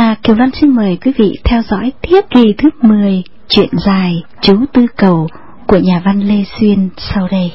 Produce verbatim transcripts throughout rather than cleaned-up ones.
Và Kiều Loan xin mời quý vị theo dõi tiếp kỳ thứ mười truyện dài Chú Tư Cầu của nhà văn Lê Xuyên sau đây.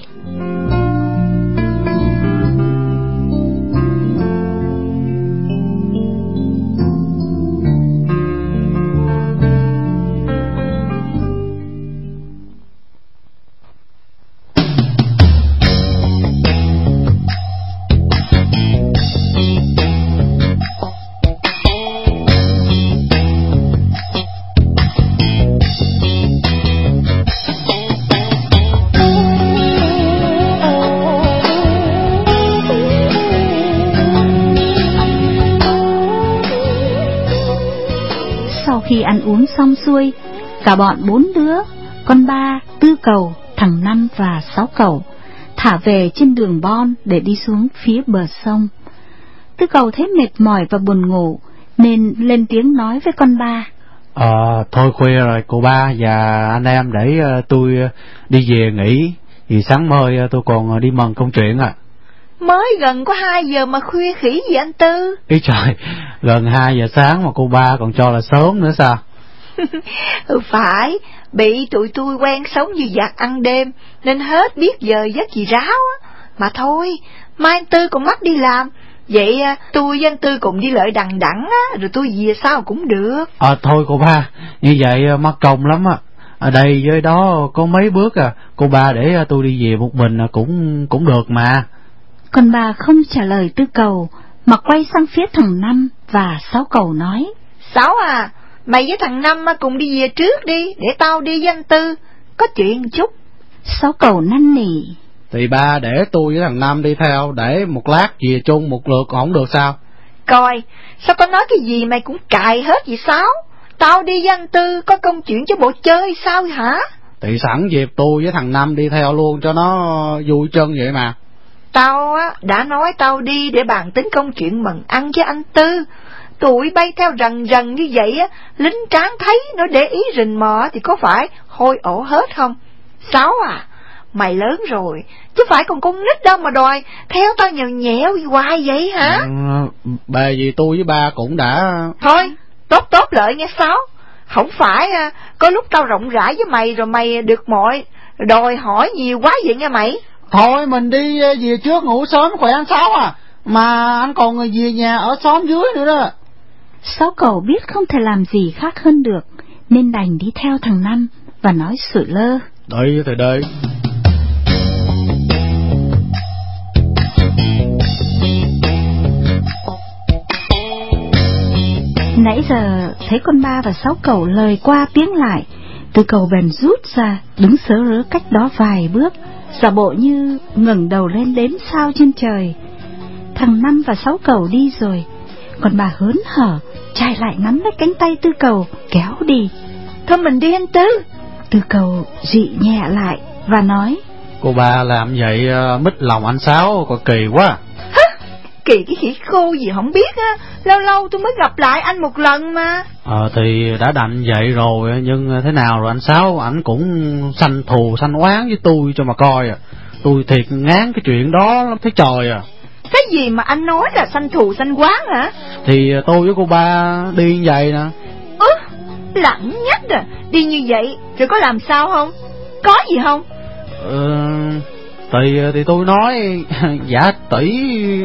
Khi ăn uống xong xuôi, cả bọn bốn đứa, con Ba, Tư Cầu, thằng Năm và Sáu Cầu thả về trên đường Bon để đi xuống phía bờ sông. Tư Cầu thấy mệt mỏi và buồn ngủ nên lên tiếng nói với con Ba: Ờ, thôi khuya rồi cô Ba và anh em, để uh, tôi uh, đi về nghỉ, vì sáng mai uh, tôi còn uh, đi mần công chuyện à. Mới gần có hai giờ mà khuya khỉ gì anh Tư? Ý trời, gần hai giờ sáng mà cô Ba còn cho là sớm nữa sao? Ừ phải, bị tụi tôi quen sống như giặc ăn đêm nên hết biết giờ giấc gì ráo á. Mà thôi, mai anh Tư còn mắc đi làm, vậy tôi với anh Tư cùng đi lợi đằng đẵng á, rồi tôi về sau cũng được. Ờ à, thôi cô Ba, như vậy mắc công lắm á. Ở đây với đó có mấy bước à, cô Ba để tôi đi về một mình cũng cũng được mà. Con Ba không trả lời Tư Cầu mà quay sang phía thằng Năm và Sáu Cầu nói: Sáu à, mày với thằng Năm cùng đi về trước đi, để tao đi với anh Tư, có chuyện chút. Sáu Cầu năn nỉ: Thì ba để tôi với thằng Năm đi theo, để một lát về chung một lượt không được sao? Coi, sao tao nói cái gì mày cũng cài hết vậy Sáu? Tao đi với anh Tư có công chuyện chứ bộ chơi sao hả? Thì sẵn dịp tôi với thằng Năm đi theo luôn cho nó vui chân vậy mà. Tao á đã nói tao đi để bàn tính công chuyện mần ăn với anh Tư. Tụi bay theo rần rần như vậy á, lính tráng thấy nó để ý rình mò thì có phải hôi ổ hết không? Sáu à, mày lớn rồi chứ phải còn con nít đâu mà đòi theo tao nhèo nhẹo hoài vậy hả? Ừ, bà vì tôi với ba cũng đã... Thôi, tốt tốt lợi nghe Sáu. Không phải à, có lúc tao rộng rãi với mày rồi mày được mọi đòi hỏi nhiều quá vậy nha mày. Thôi mình đi về trước ngủ sớm khỏe anh Sáu à, mà anh còn về nhà ở xóm dưới nữa đó. Sáu Cầu biết không thể làm gì khác hơn được nên đành đi theo thằng Năm và nói sủi lơ: Đợi thì đợi. Nãy giờ thấy con Ba và Sáu Cầu lời qua tiếng lại, Tư Cầu bèn rút ra đứng sớ rớ cách đó vài bước, giả bộ như ngẩng đầu lên đếm sao trên trời. Thằng Năm và Sáu Cầu đi rồi, còn bà hớn hở chạy lại nắm lấy cánh tay Tư Cầu kéo đi. Thôi mình đi anh Tư. Tư Cầu dị nhẹ lại và nói: Cô Ba làm vậy uh, mít lòng anh Sáu còn kỳ quá. Hả? Kỳ cái khỉ khô gì không biết á, lâu lâu tôi mới gặp lại anh một lần mà. Ờ thì đã đành vậy rồi, nhưng thế nào rồi anh Sáu, ảnh cũng sanh thù sanh oán với tôi cho mà coi à. Tôi thiệt ngán cái chuyện đó lắm thấy trời à. Cái gì mà anh nói là sanh thù sanh oán hả? Thì tôi với cô Ba đi như vậy nè. Ứ, lẳng nhắc à, đi như vậy rồi có làm sao không? Có gì không? Ờ, thì thì tôi nói giả tỷ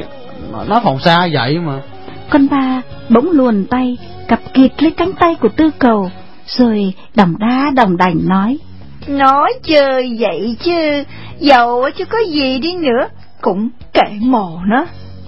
nó phòng xa vậy mà. Con Ba bỗng luồn tay cặp kịt lấy cánh tay của Tư Cầu, rồi đòng đá đòng đảnh nói: Nói chơi vậy chứ, dầu chứ có gì đi nữa cũng kệ mồ nó.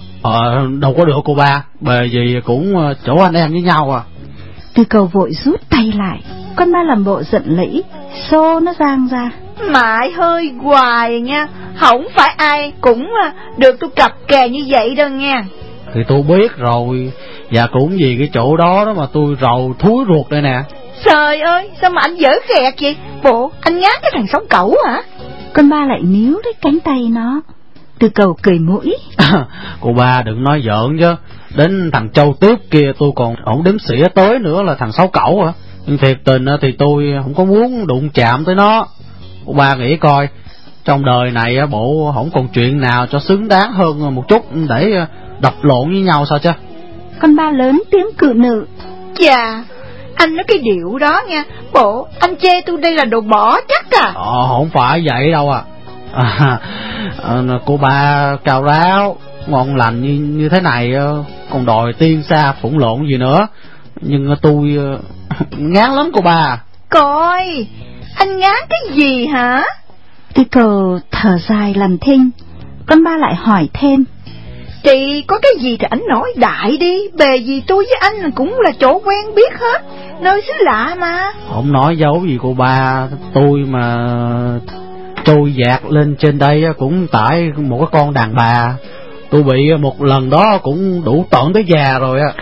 Ờ đâu có được cô Ba, bề gì cũng chỗ anh em với nhau à. Tư Cầu vội rút tay lại, con Ba làm bộ giận lẫy xô nó giang ra: Mãi hơi hoài nha, không phải ai cũng được tôi cặp kè như vậy đâu nha. Thì tôi biết rồi, và cũng vì cái chỗ đó đó mà tôi rầu thúi ruột đây nè. Trời ơi, sao mà anh dở khẹt vậy? Bộ anh ngán cái thằng sống cẩu hả? Con Ba lại níu lấy cánh tay nó. Tư Cầu cười mũi: Cô Ba đừng nói giỡn chứ, đến thằng Châu Tước kia tôi còn ổng đếm xỉa tới nữa là thằng Sáu Cẩu hả? Nhưng thiệt tình thì tôi không có muốn đụng chạm tới nó. Cô Ba nghĩ coi, trong đời này bộ không còn chuyện nào cho xứng đáng hơn một chút để đập lộn với nhau sao chứ? Con Ba lớn tiếng cự nữ: Chà, anh nói cái điệu đó nha, bộ anh chê tôi đây là đồ bỏ chắc à? Ờ, không phải vậy đâu à. À, à cô ba cao ráo, ngon lành như như thế này, còn đòi tiên xa phụng lộn gì nữa. Nhưng tôi ngán lắm cô ba. Coi, anh ngán cái gì hả? Tư Cầu thở dài làm thinh. Con ba lại hỏi thêm. Thì có cái gì thì anh nói đại đi, bề gì tôi với anh cũng là chỗ quen biết hết, nơi xứ lạ mà. Không nói dấu gì cô ba, tôi mà trôi dạt lên trên đây cũng tại một cái con đàn bà. Tôi bị một lần đó cũng đủ tởn tới già rồi á.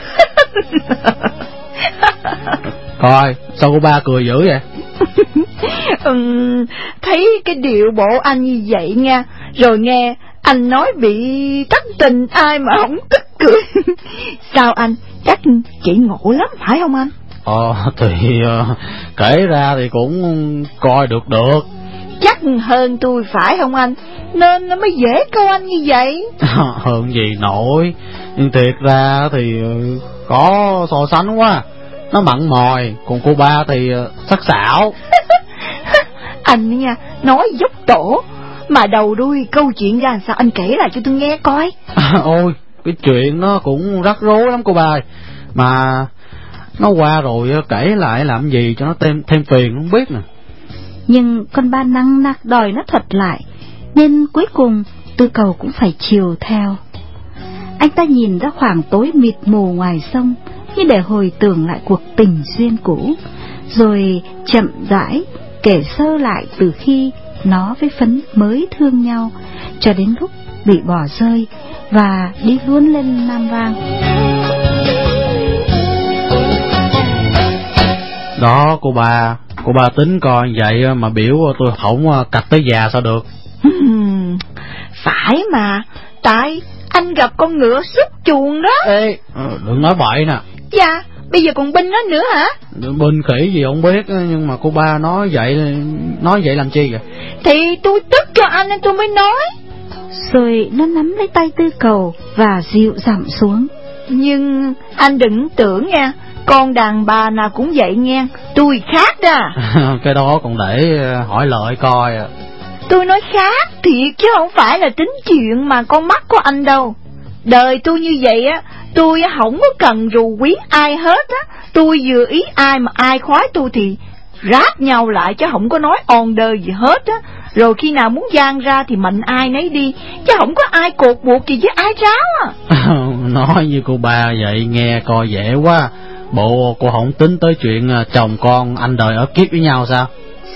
Coi, sao cô ba cười dữ vậy? ừ, thấy cái điệu bộ anh như vậy nha, rồi nghe anh nói bị thất tình, ai mà không tức cười. Sao anh, chắc chị ngộ lắm phải không anh? Ờ thì uh, kể ra thì cũng coi được được. Chắc hơn tôi phải không anh, nên nó mới dễ câu anh như vậy. Hơn gì nổi, nhưng thiệt ra thì uh, có so sánh quá. Nó mặn mòi, còn cô ba thì uh, sắc sảo. Anh nha, nói dốc tổ, mà đầu đuôi câu chuyện ra sao anh kể lại cho tôi nghe coi. Ôi, cái chuyện nó cũng rắc rối lắm cô ba. Mà nó qua rồi kể lại làm gì cho nó thêm thêm phiền không biết nè. Nhưng con ba năng nặc đòi nó thuật lại, nên cuối cùng Tư Cầu cũng phải chiều theo. Anh ta nhìn ra khoảng tối mịt mù ngoài sông, như để hồi tưởng lại cuộc tình duyên cũ, rồi chậm rãi kể sơ lại từ khi nó với Phấn mới thương nhau cho đến lúc bị bỏ rơi và đi luôn lên Nam Vang. Đó cô ba, cô ba tính coi vậy mà biểu tôi không cặp tới già sao được. Phải mà, tại anh gặp con ngựa xuất chuồng đó. Ê, đừng nói bậy nè. Dạ, bây giờ còn binh nó nữa hả? Binh khỉ gì không biết, nhưng mà cô ba nói vậy, nói vậy làm chi vậy? Thì tôi tức cho anh nên tôi mới nói. Rồi nó nắm lấy tay Tư Cầu và dịu dặm xuống. Nhưng anh đừng tưởng nha, con đàn bà nào cũng vậy nghe, tôi khác đó. Cái đó còn để hỏi lợi coi. Tôi nói khác thiệt chứ không phải là tính chuyện mà con mắt của anh đâu. Đời tôi như vậy á, tôi không có cần rù quý ai hết á. Tôi vừa ý ai mà ai khoái tôi thì ráp nhau lại, chứ không có nói on đời gì hết á. Rồi khi nào muốn gian ra thì mạnh ai nấy đi, chứ không có ai cột buộc gì với ai ráo à. Nói như cô ba vậy nghe coi dễ quá. Bộ cô không tính tới chuyện chồng con anh đời ở kiếp với nhau sao?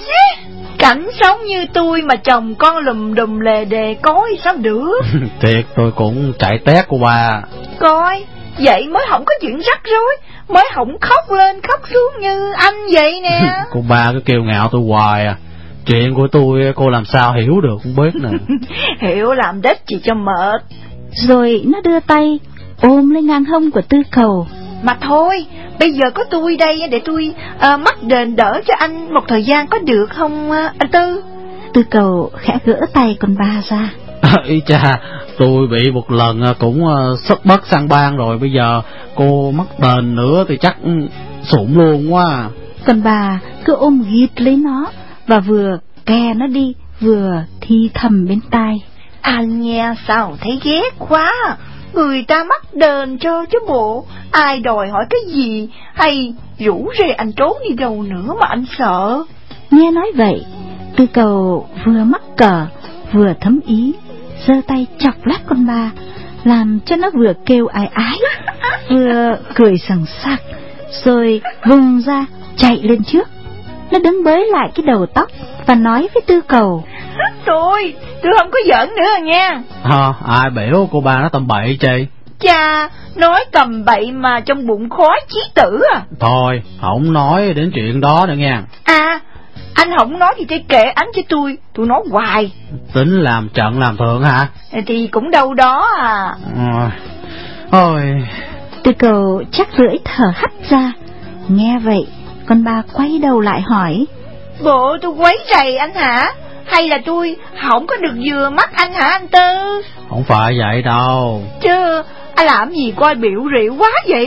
Cảnh sống như tôi mà chồng con lùm đùm lề đề coi sao được. Thiệt tôi cũng chạy tét cô ba. Coi, vậy mới không có chuyện rắc rối, mới không khóc lên khóc xuống như anh vậy nè. Cô ba cứ kêu ngạo tôi hoài à. Chuyện của tôi cô làm sao hiểu được không biết nè. Hiểu làm đếch chị cho mệt. Rồi nó đưa tay ôm lên ngang hông của Tư Cầu. Mà thôi, bây giờ có tôi đây để tôi uh, mắc đền đỡ cho anh một thời gian có được không uh, anh Tư? Tư Cầu khẽ gỡ tay con ba ra. Ý cha, tôi bị một lần cũng uh, sất bất sang bang rồi, bây giờ cô mắc đền nữa thì chắc sụn luôn quá. Con bà cứ ôm ghít lấy nó và vừa ke nó đi vừa thi thầm bên tai. Anh nghe sao thấy ghét quá. Người ta mắc đền cho chứ bộ, ai đòi hỏi cái gì, hay rủ rê anh trốn đi đâu nữa mà anh sợ. Nghe nói vậy, Tư Cầu vừa mắc cờ vừa thấm ý, giơ tay chọc lát con ba, làm cho nó vừa kêu ái ái vừa cười sằng sặc, rồi vùng ra chạy lên trước. Nó đứng bới lại cái đầu tóc và nói với Tư Cầu: Thôi, tôi không có giỡn nữa nha. À, ai biểu cô ba nó tầm bậy chi? Chà, nói tầm bậy mà trong bụng khói chí tử à. Thôi, không nói đến chuyện đó nữa nha. À, anh không nói thì thế kệ anh chứ tôi, tôi nói hoài. Tính làm trận làm thượng hả? Thì cũng đâu đó à. À, ôi. Tư Cầu chắc rưỡi thở hắt ra. Nghe vậy, con ba quay đầu lại hỏi: Bộ tôi quấy rầy anh hả? Hay là tôi không có được vừa mắt anh hả anh Tư? Không phải vậy đâu. Chứ anh làm gì coi biểu rượu quá vậy?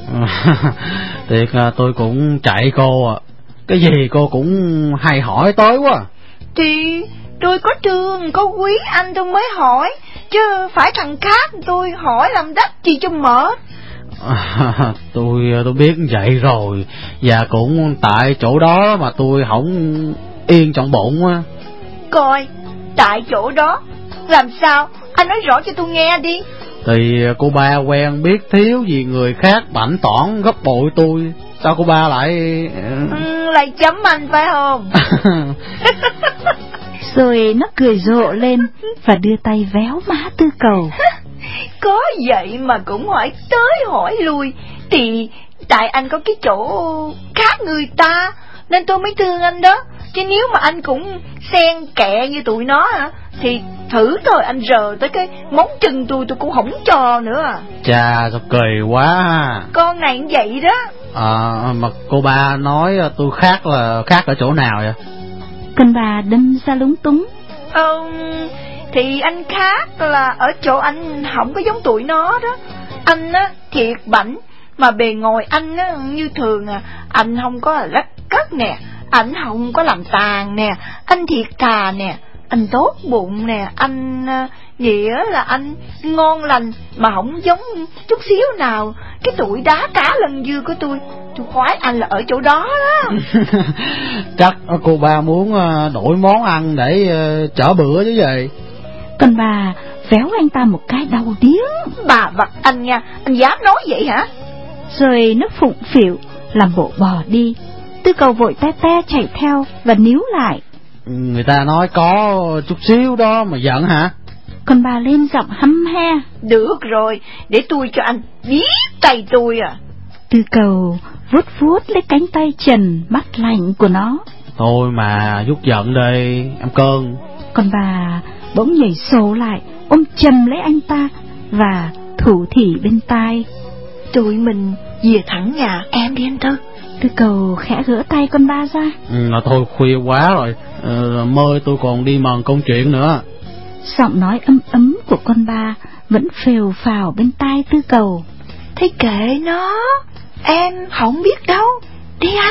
Thiệt tôi cũng chạy cô à. Cái gì cô cũng hay hỏi tới quá. Thì tôi có thương, có quý anh tôi mới hỏi, chứ phải thằng khác tôi hỏi làm đắt gì cho mệt. À, tôi tôi biết vậy rồi. Và cũng tại chỗ đó mà tôi không yên trong bụng á. Coi, tại chỗ đó làm sao? Anh nói rõ cho tôi nghe đi. Thì cô ba quen biết thiếu gì người khác bảnh tỏn gấp bội tôi. Sao cô ba lại... Ừ, lại chấm anh phải không? Rồi nó cười rộ lên và đưa tay véo má Tư Cầu. Có vậy mà cũng hỏi tới hỏi lui. Thì tại anh có cái chỗ khác người ta nên tôi mới thương anh đó. Chứ nếu mà anh cũng xen kẹ như tụi nó hả, thì thử thôi anh rờ tới cái móng chân tôi tôi cũng không cho nữa à. Chà, sao kỳ quá. Con này cũng vậy đó. À, mà cô ba nói tôi khác là khác ở chỗ nào vậy? Con bà đâm ra lúng túng. Ờ, thì anh khác là ở chỗ anh không có giống tụi nó đó. Anh á thiệt bảnh, mà bề ngoài anh á như thường à. Anh không có lách cất nè, anh không có làm tàn nè, anh thiệt thà nè, anh tốt bụng nè, anh uh, nghĩa là anh ngon lành mà không giống chút xíu nào cái tụi đá cá lần dưa của tôi. Tôi khoái anh là ở chỗ đó đó. Chắc cô ba muốn đổi món ăn để chở bữa chứ gì. Con bà véo anh ta một cái đau điếng. Bà vặt anh nha, anh dám nói vậy hả? Rồi nó phụng phịu làm bộ bỏ đi. Tư Cầu vội te te chạy theo và níu lại. Người ta nói có chút xíu đó mà giận hả? Con bà lên giọng hăm he. Được rồi, để tôi cho anh biết tay tôi à. Tư Cầu vuốt vuốt lấy cánh tay trần mắt lạnh của nó. Thôi mà chút giận đi, em cơn. Con bà bỗng nhảy sổ lại, ôm chầm lấy anh ta và thủ thỉ bên tai. Tụi mình về thẳng nhà em đi anh Tư. Tư Cầu khẽ gỡ tay con ba ra. Ừ, thôi khuya quá rồi, ờ, mơ tôi còn đi mần công chuyện nữa. Giọng nói ấm ấm của con ba vẫn phều phào bên tai Tư Cầu. Thế kệ nó, em không biết đâu, đi anh.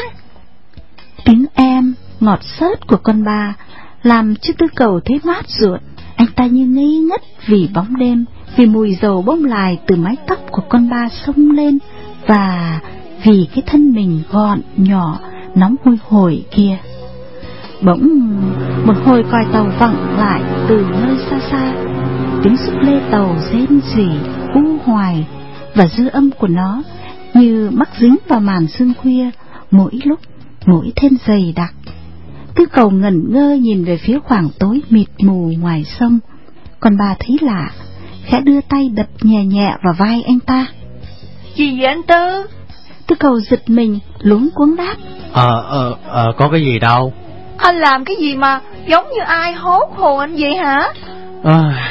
Tiếng em ngọt xớt của con ba làm cho Tư Cầu thấy mát ruột. Anh ta như ngây ngất vì bóng đêm, vì mùi dầu bông lại từ mái tóc của con ba xông lên, và vì cái thân mình gọn nhỏ nóng hôi hổi kia. Bỗng một hồi còi tàu vọng lại từ nơi xa xa. Tiếng xúc lê tàu rên rỉ u hoài, và dư âm của nó như mắc dính vào màn sương khuya, mỗi lúc mỗi thêm dày đặc. Tư Cầu ngẩn ngơ nhìn về phía khoảng tối mịt mù ngoài sông. Còn bà thấy lạ, khẽ đưa tay đập nhẹ nhẹ vào vai anh ta. Gì vậy anh Tư? Tư Cầu giật mình luống cuống đáp. Ờ, ờ, ờ, có cái gì đâu. Anh làm cái gì mà giống như ai hốt hồn anh vậy hả? À,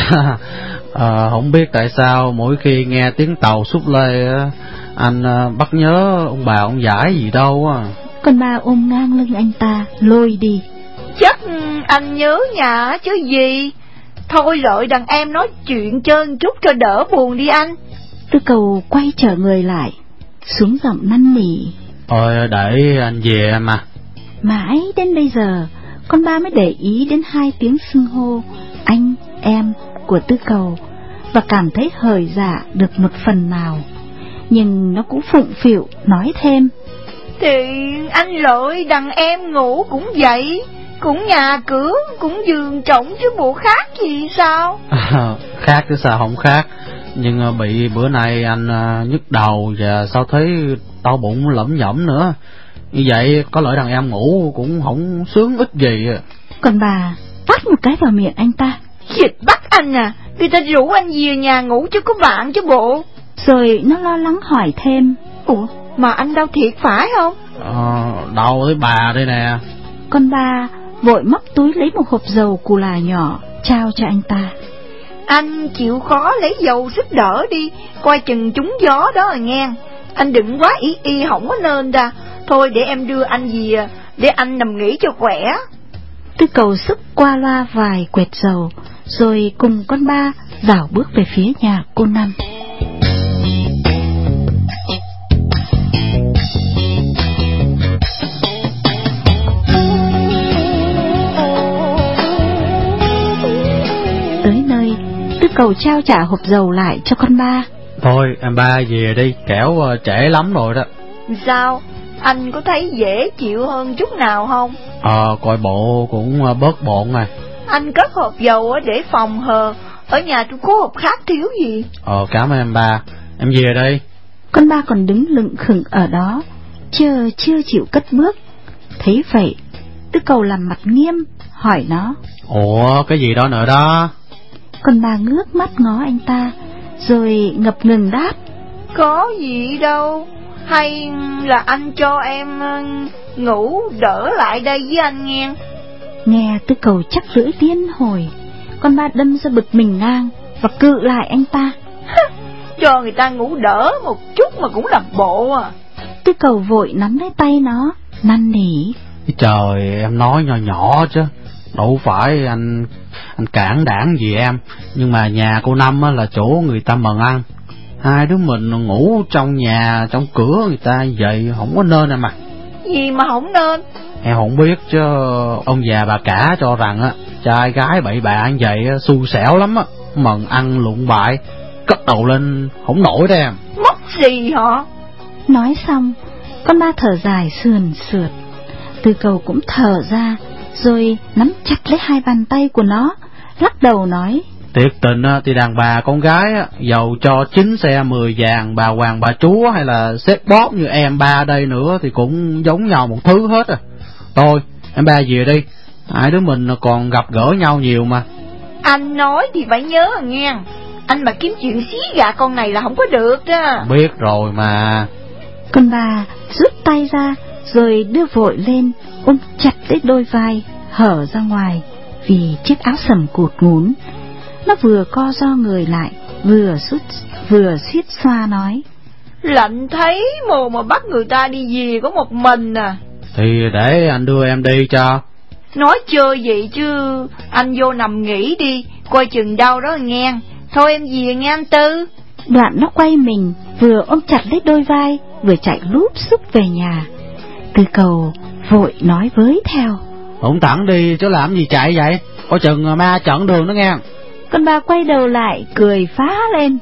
à, không biết tại sao mỗi khi nghe tiếng tàu xúc lê anh bắt nhớ ông bà ông giải gì đâu á. Con ba ôm ngang lưng anh ta lôi đi. Chắc anh nhớ nhà chứ gì. Thôi lợi đàn em nói chuyện trơn chút cho đỡ buồn đi anh. Tư Cầu quay trở người lại, xuống giọng năn nỉ. Thôi để anh về mà. Mãi đến bây giờ con ba mới để ý đến hai tiếng xưng hô anh em của Tư Cầu, và cảm thấy hời dạ được một phần nào. Nhưng nó cũng phụng phịu nói thêm. Thì anh Lợi đàn em ngủ cũng vậy, cũng nhà cửa, cũng giường trọng chứ bộ khác gì sao? À, khác chứ sao không khác. Nhưng bị bữa nay anh nhức đầu và sao thấy đau bụng lẩm nhẩm nữa. Như vậy có lẽ đàn em ngủ cũng không sướng ít gì. Còn bà tát một cái vào miệng anh ta. Dịch bắt anh à, người ta rủ anh về nhà ngủ chứ có bạn chứ bộ. Rồi nó lo lắng hỏi thêm. Ủa mà anh đau thiệt phải không? Ờ, đau với bà đây nè. Con ba vội móc túi lấy một hộp dầu cù là nhỏ trao cho anh ta. Anh chịu khó lấy dầu sức đỡ đi, coi chừng trúng gió đó à nghe. Anh đừng quá y y không có nên ra. Thôi để em đưa anh về để anh nằm nghỉ cho khỏe. Tư Cầu sức qua loa vài quẹt dầu, rồi cùng con ba dảo bước về phía nhà cô Năm. Cầu trao trả hộp dầu lại cho con ba. Thôi em ba về đi, kẻo trễ lắm rồi đó. Sao? Anh có thấy dễ chịu hơn chút nào không? Ờ, coi bộ cũng bớt bộn này. Anh cất hộp dầu để phòng hờ, ở nhà tôi có hộp khác thiếu gì. Ờ, cảm ơn em ba, em về đây. Con ba còn đứng lững khừng ở đó, chờ chưa chịu cất bước. Thấy vậy, Tư Cầu làm mặt nghiêm, hỏi nó: Ủa, cái gì đó nữa đó? Con ba ngước mắt ngó anh ta, rồi ngập ngừng đáp: Có gì đâu, hay là anh cho em ngủ đỡ lại đây với anh nghe. Nghe Tư Cầu chắc lưỡi liên hồi, con ba đâm ra bực mình ngang và cự lại anh ta. Cho người ta ngủ đỡ một chút mà cũng làm bộ à. Tư Cầu vội nắm lấy tay nó, năn nỉ: Trời, em nói nhỏ nhỏ chứ, đâu phải anh anh cản đảng gì em. Nhưng mà nhà cô Năm á là chỗ người ta mần ăn, hai đứa mình ngủ trong nhà, trong cửa người ta vậy không có nên em mà. Gì mà không nên? Em không biết chứ ông già bà cả cho rằng á trai gái bậy bạ như vậy xui xẻo lắm á, mần ăn lụng bại, cất đầu lên không nổi đó em. Móc gì hả? Nói xong, con ba thở dài sườn sượt. Tư Cầu cũng thở ra, rồi nắm chặt lấy hai bàn tay của nó, lắc đầu nói: Thiệt tình thì đàn bà con gái giàu cho chín xe mười vàng, bà hoàng bà chúa hay là xếp bóp như em ba đây nữa thì cũng giống nhau một thứ hết à. Thôi em ba về đi, hai đứa mình còn gặp gỡ nhau nhiều mà. Anh nói thì phải nhớ nghe, anh mà kiếm chuyện xí gà con này là không có được đó. Biết rồi mà. Con bà rút tay ra, rồi đưa vội lên ôm chặt lấy đôi vai hở ra ngoài vì chiếc áo sầm cụt ngún. Nó vừa co ro người lại, vừa suýt vừa suýt xoa nói: Lạnh thấy mồ mà bắt người ta đi về có một mình à. Thì để anh đưa em đi cho. Nói chơi vậy chứ, anh vô nằm nghỉ đi, coi chừng đau đó nghe. Thôi em về nghe anh Tư. Đoạn nó quay mình, vừa ôm chặt lấy đôi vai, vừa chạy lúp xúp về nhà. Tư Cầu vội nói với theo: Ổng thẳng đi chứ làm gì chạy vậy, coi chừng ma chặn đường đó nghe. Con ba quay đầu lại cười phá lên: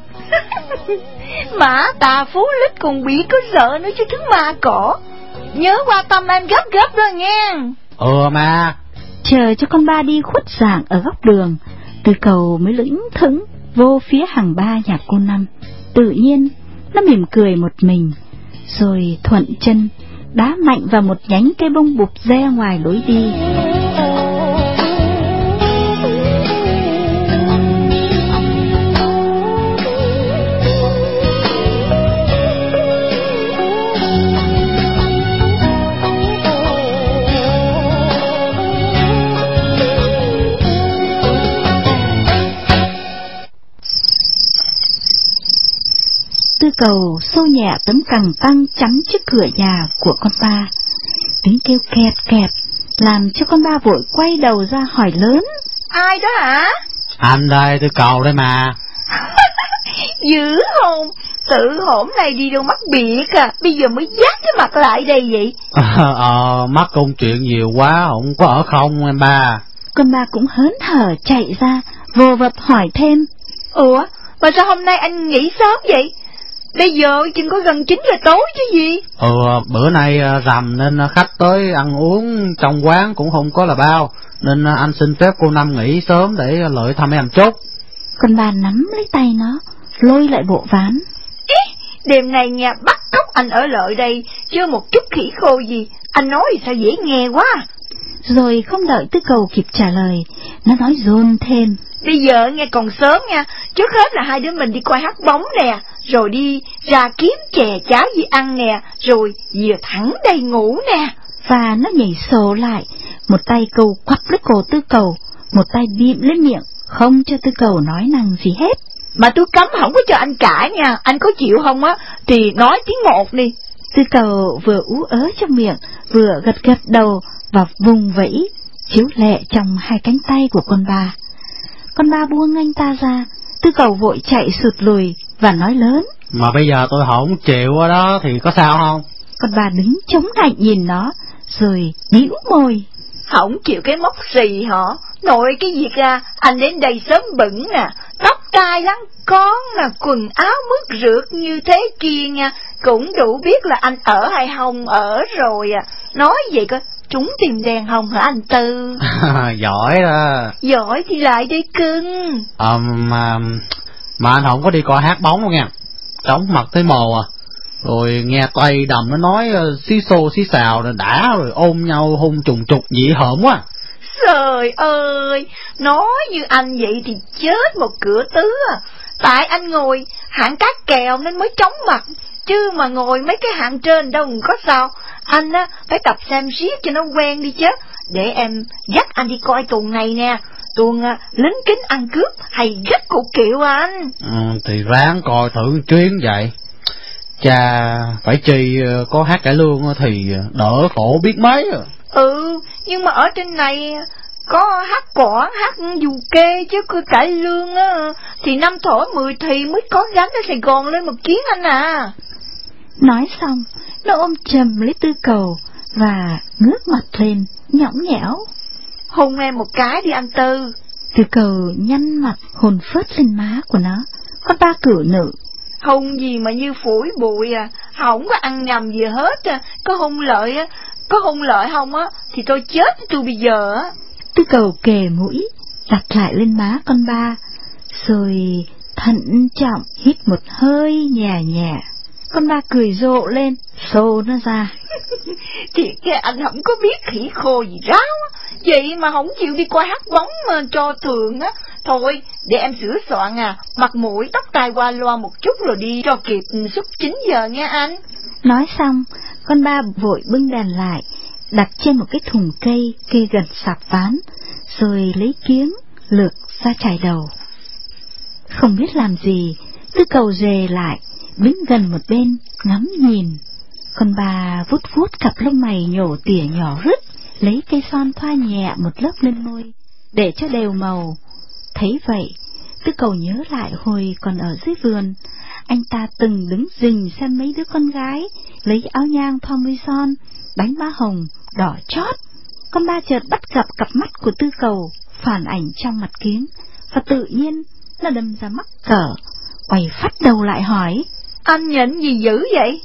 Mã tà phú lít còn bị có sợ nữa chứ thứ ma cỏ. Nhớ qua tâm em gấp gấp rồi nghe. Ừ mà. Chờ cho con ba đi khuất dạng ở góc đường, Tư Cầu mới lững thững vô phía hàng ba nhà cô Năm. Tự nhiên nó mỉm cười một mình, rồi thuận chân đá mạnh vào một nhánh cây bông bụp re ngoài lối đi. Tư Cầu xô nhẹ tấm cẳng tăng chắn trước cửa nhà của con ba. Tiếng kêu kẹt kẹt làm cho con ba vội quay đầu ra hỏi lớn: Ai đó hả? Anh đây, Tư Cầu đây mà. Dữ không? Tự hổm này đi đâu mắc biệt à, bây giờ mới dắt cái mặt lại đây vậy. Ờ, ờ mắc công chuyện nhiều quá, không có ở không em ba. Con ba cũng hớn hở chạy ra, vồ vập hỏi thêm: Ủa, mà sao hôm nay anh nghỉ sớm vậy? Bây giờ chừng có gần chín giờ tối chứ gì. Ừ, bữa nay rằm nên khách tới ăn uống trong quán cũng không có là bao, nên anh xin phép cô Năm nghỉ sớm để lợi thăm em chút. Con bà nắm lấy tay nó, lôi lại bộ ván: Ý, đêm nay nghe bắt cóc anh ở lợi đây, chưa một chút khỉ khô gì, anh nói thì sao dễ nghe quá. Rồi không đợi Tư Cầu kịp trả lời, nó nói dồn thêm: Bây giờ nghe còn sớm nha, trước hết là hai đứa mình đi coi hát bóng nè, rồi đi ra kiếm chè cháo gì ăn nè, rồi về thẳng đây ngủ nè. Và nó nhảy sổ lại, một tay cầu quặp lấy cổ Tư Cầu, một tay bịm lên miệng, không cho Tư Cầu nói năng gì hết. Mà tôi cấm không có cho anh cãi nha, anh có chịu không á, thì nói tiếng một đi. Tư Cầu vừa ú ớ trong miệng, vừa gật gật đầu và vùng vẫy, chiếu lệ trong hai cánh tay của con ba. Con ba buông anh ta ra, Tư Cầu vội chạy sụt lùi và nói lớn: Mà bây giờ tôi không chịu đó thì có sao không? Con ba đứng chống lạnh nhìn nó, rồi nhíu môi: Không chịu cái móc xì hả? Nội cái việc à, anh đến đây sớm bẩn nè, tóc trai lắm con, mà quần áo mướt rượt như thế kia nha, cũng đủ biết là anh ở hay không ở rồi à. Nói vậy coi, trúng tìm đèn hồng hả anh Tư? Giỏi đó. Giỏi thì lại đi cưng. Ờ, mà, mà anh không có đi coi hát bóng đâu nha. Chóng mặt thấy mồ à. Rồi nghe Tây Đầm nó nói xí xô xí xào rồi đã, rồi ôm nhau hôn trùng trục dị hợm quá. Trời ơi, nói như anh vậy thì chết một cửa tứ à. Tại anh ngồi hạng cát kèo nên mới chóng mặt, chứ mà ngồi mấy cái hạng trên đâu có sao. Anh á phải tập xem riết cho nó quen đi chứ. Để em dắt anh đi coi tuần này nè. Tuần à, lính kính ăn cướp hay rất cụ kiệu anh. Ừ, thì ráng coi thử chuyến vậy. Chà, phải chi có hát cải lương thì đỡ khổ biết mấy à. Ừ, nhưng mà ở trên này có hát quảng, hát dù kê, chứ cứ cải lương á thì năm thổi mười thì mới có gánh ở Sài Gòn lên một chuyến anh à. Nói xong, nó ôm chầm lấy Tư Cầu và ngước mặt lên, nhõng nhẽo. Hôn em một cái đi anh Tư. Tư Cầu nhăn mặt hôn phớt lên má của nó. Con ba cử nữ. Hôn gì mà như phủi bụi à, không có ăn nhầm gì hết à. Có hôn lợi á, có hôn lợi không á thì tôi chết với tôi bây giờ á. Tư Cầu kề mũi, đặt lại lên má con ba, rồi thận trọng hít một hơi nhẹ nhẹ. Con ba cười rộ lên, xô nó ra. Thiệt cái anh không có biết khỉ khô gì ráo á, vậy mà không chịu đi coi hát bóng mà cho thường á. Thôi, để em sửa soạn à, mặt mũi tóc tai qua loa một chút rồi đi cho kịp suốt chín giờ nghe anh. Nói xong, con ba vội bưng đèn lại, đặt trên một cái thùng cây kê gần sạp ván, rồi lấy kiếng lược ra chải đầu. Không biết làm gì, Tư Cầu rề lại, đứng gần một bên ngắm nhìn. Con bà vuốt vuốt cặp lông mày nhổ tỉa nhỏ rứt, lấy cây son thoa nhẹ một lớp lên môi để cho đều màu. Thấy vậy, Tư Cầu nhớ lại hồi còn ở dưới vườn, anh ta từng đứng rình xem mấy đứa con gái lấy áo nhang thoa môi son, đánh má hồng đỏ chót. Con ba chợt bắt gặp cặp mắt của Tư Cầu phản ảnh trong mặt kiếng, và tự nhiên nó đâm ra mắc cỡ, quay phát đầu lại hỏi: Anh nhịn gì dữ vậy?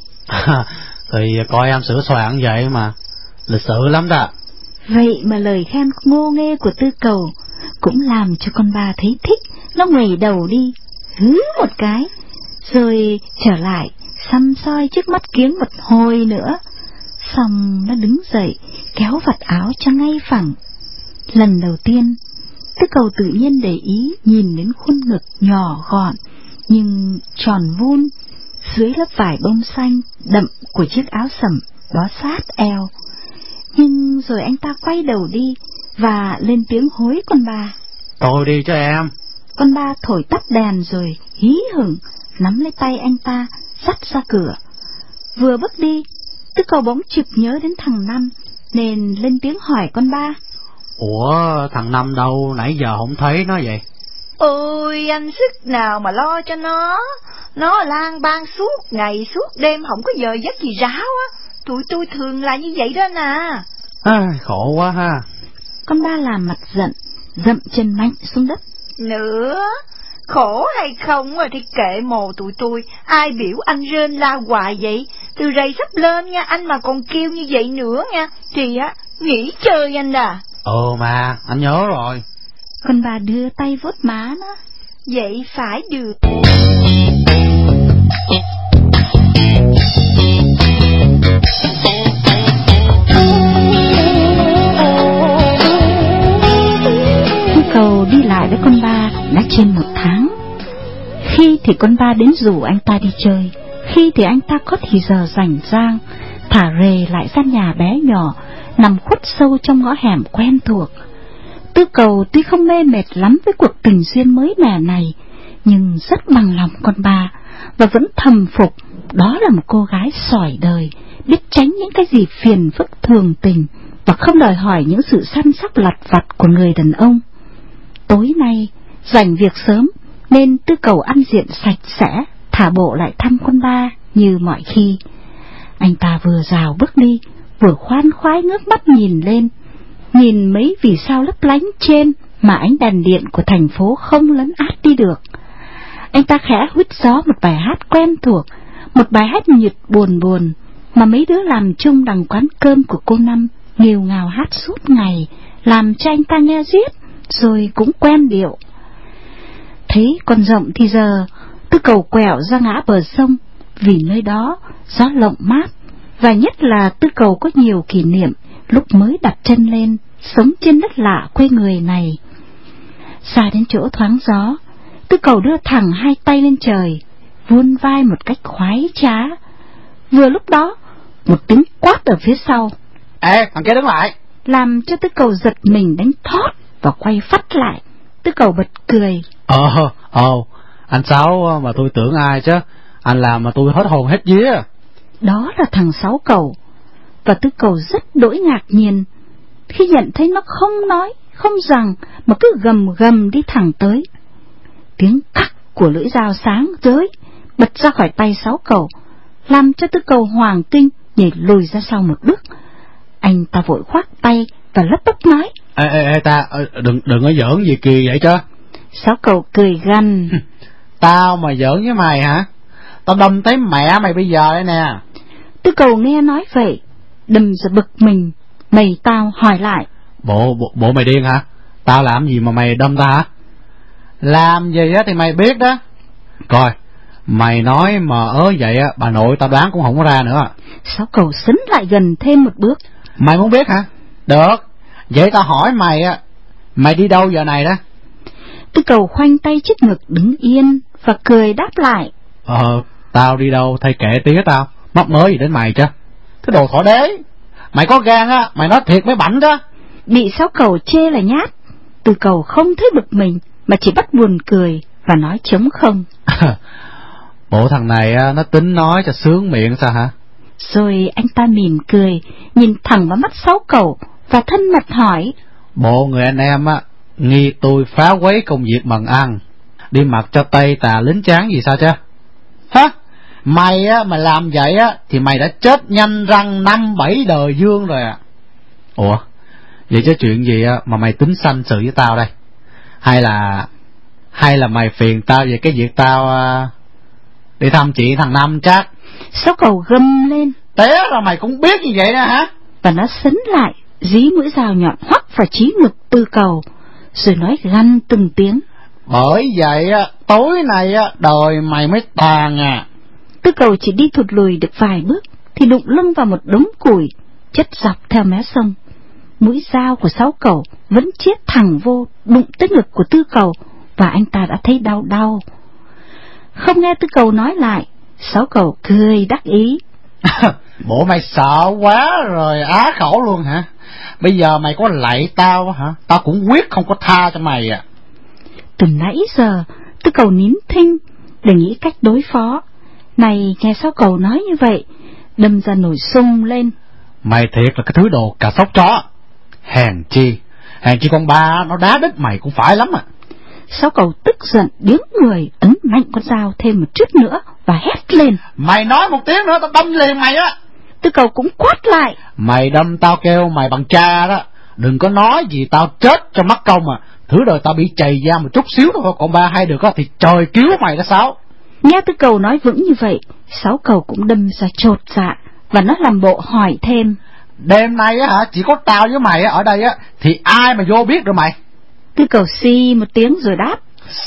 Thì coi em sửa soạn vậy mà, lịch sự lắm đó. Vậy mà lời khen ngô nghê của Tư Cầu cũng làm cho con ba thấy thích. Nó ngoẩy đầu đi, hứ một cái, rồi trở lại săm soi trước mắt kiếng một hồi nữa. Xong nó đứng dậy, kéo vạt áo cho ngay phẳng. Lần đầu tiên, Tư Cầu tự nhiên để ý nhìn đến khuôn ngực nhỏ gọn nhưng tròn vun, dưới lớp vải bông xanh đậm của chiếc áo sẫm bó sát eo. Nhưng rồi anh ta quay đầu đi và lên tiếng hối con ba: Tôi đi cho em. Con ba thổi tắt đèn rồi hí hửng nắm lấy tay anh ta dắt ra cửa. Vừa bước đi, Tư Cầu bỗng chực nhớ đến thằng Năm nên lên tiếng hỏi con ba: Ủa, thằng Năm đâu, nãy giờ không thấy nó vậy? Ôi, anh sức nào mà lo cho nó. Nó lang bang suốt ngày suốt đêm, không có giờ giấc gì ráo á. Tụi tôi thường là như vậy đó nè. À, khổ quá ha. Con ba làm mặt giận, dậm chân mạnh xuống đất. Nữa, khổ hay không thì kệ mồ tụi tôi. Ai biểu anh rên la hoài vậy? Từ rầy sắp lên nha, anh mà còn kêu như vậy nữa nha thì á nghỉ chơi anh à. Ừ mà, anh nhớ rồi. Con bà đưa tay vuốt má nó. Vậy phải được. Tư Cầu đi lại với con ba đã trên một tháng. Khi thì con ba đến rủ anh ta đi chơi, khi thì anh ta có thì giờ rảnh rang thả rề lại gian nhà bé nhỏ nằm khuất sâu trong ngõ hẻm quen thuộc. Tư Cầu tuy không mê mệt lắm với cuộc tình duyên mới mẻ này, nhưng rất bằng lòng con ba và vẫn thầm phục đó là một cô gái sỏi đời, biết tránh những cái gì phiền phức thường tình và không đòi hỏi những sự săn sóc lặt vặt của người đàn ông. Tối nay rảnh việc sớm nên Tư Cầu ăn diện sạch sẽ, thả bộ lại thăm con ba như mọi khi. Anh ta vừa rào bước đi, vừa khoan khoái ngước mắt nhìn lên, nhìn mấy vì sao lấp lánh trên mà ánh đèn điện của thành phố không lấn át đi được. Anh ta khẽ huýt gió một bài hát quen thuộc, một bài hát nhịp buồn buồn mà mấy đứa làm chung đằng quán cơm của cô Năm nghêu ngào hát suốt ngày, làm cho anh ta nghe riết, rồi cũng quen điệu. Thấy còn rộng thì giờ, Tư Cầu quẹo ra ngã bờ sông, vì nơi đó gió lộng mát, và nhất là Tư Cầu có nhiều kỷ niệm lúc mới đặt chân lên, sống trên đất lạ quê người này. Xa đến chỗ thoáng gió, Tư Cầu đưa thẳng hai tay lên trời, vươn vai một cách khoái trá. Vừa lúc đó, một tiếng quát ở phía sau: Ê, thằng kia đứng lại! Làm cho Tư Cầu giật mình đánh thót và quay phắt lại. Tư Cầu bật cười. Ờ, ờ, anh Sáu mà tôi tưởng ai chứ, anh làm mà tôi hết hồn hết vía. Đó là thằng Sáu Cầu, và Tư Cầu rất đỗi ngạc nhiên khi nhận thấy nó không nói, không rằng, mà cứ gầm gầm đi thẳng tới. Tiếng cắc của lưỡi dao sáng giới bật ra khỏi tay Sáu Cầu, làm cho Tư Cầu hoàng kinh, nhảy lùi ra sau một bước. Anh ta vội khoác tay và lắp bắp nói: Ê, ê, ê ta, đừng đừng có giỡn gì kỳ vậy chứ. Sáu Cầu cười gằn: Tao mà giỡn với mày hả? Tao đâm tới mẹ mày bây giờ đây nè. Tư Cầu nghe nói vậy, đâm ra bực mình, mày tao hỏi lại: Bộ, bộ, bộ mày điên hả? Tao làm gì mà mày đâm ta hả? Làm gì á thì mày biết đó. Coi, mày nói mà ớ vậy á, bà nội tao đoán cũng không có ra nữa. Sáu Cầu sấn lại gần thêm một bước. Mày muốn biết hả? Được, vậy tao hỏi mày á, mày đi đâu giờ này đó? Tư Cầu khoanh tay trước ngực đứng yên và cười đáp lại: Ờ, tao đi đâu thay kệ tía tao, mắc mới gì đến mày chứ? Cái đồ thỏ đế, mày có gan á, mày nói thiệt mới bảnh đó. Bị Sáu Cầu chê là nhát, Tư Cầu không thấy bực mình mà chỉ bắt buồn cười và nói trống không. Bộ thằng này á, nó tính nói cho sướng miệng sao hả? Rồi anh ta mỉm cười, nhìn thẳng vào mắt Sáu Cầu và thân mật hỏi: Bộ người anh em á, nghi tôi phá quấy công việc bằng ăn, đi mặc cho Tây tà lính tráng gì sao chứ? Hả? Mày á, mà làm vậy á, thì mày đã chết nhanh răng năm bảy đời dương rồi à. Ủa, vậy chứ chuyện gì á, mà mày tính sanh sự với tao đây? Hay là... Hay là mày phiền tao về cái việc tao... À, đi thăm chị thằng Năm chắc? Sáu Cầu gầm lên: Té ra mày cũng biết như vậy đó hả? Và nó sấn lại, dí mũi dao nhọn hoắc vào chí ngực Tư Cầu, rồi nói gằn từng tiếng: Bởi vậy á, tối nay á, đời mày mới tàn à. Tư Cầu chỉ đi thụt lùi được vài bước thì đụng lưng vào một đống củi chất dọc theo mé sông. Mũi dao của Sáu Cầu vẫn chiết thẳng vô đụng tới ngực của Tư Cầu, và anh ta đã thấy đau đau. Không nghe Tư Cầu nói lại, Sáu Cầu cười đắc ý: Bộ mày sợ quá rồi á khẩu luôn hả? Bây giờ mày có lạy tao hả? Tao cũng quyết không có tha cho mày à. Từ nãy giờ Tư Cầu nín thinh để nghĩ cách đối phó. Này nghe Sáu Cầu nói như vậy, đâm ra nổi sung lên: Mày thiệt là cái thứ đồ cà sóc chó. Hèn chi Hèn chi con ba nó đá đít mày cũng phải lắm à. Sáu Cầu tức giận điếng người, ấn mạnh con dao thêm một chút nữa và hét lên: Mày nói một tiếng nữa tao đâm liền mày á. Tư Cầu cũng quát lại: Mày đâm tao kêu mày bằng cha đó, đừng có nói gì tao chết cho mất công à. Thử đời tao bị chày da một chút xíu thôi, còn ba hay được á thì trời cứu mày đó Sáu. Nghe Tư Cầu nói vững như vậy, Sáu Cầu cũng đâm ra chột dạ, và nó làm bộ hỏi thêm: Đêm nay á hả, chỉ có tao với mày á ở đây á, thì ai mà vô biết rồi mày? Tư Cầu xì một tiếng rồi đáp: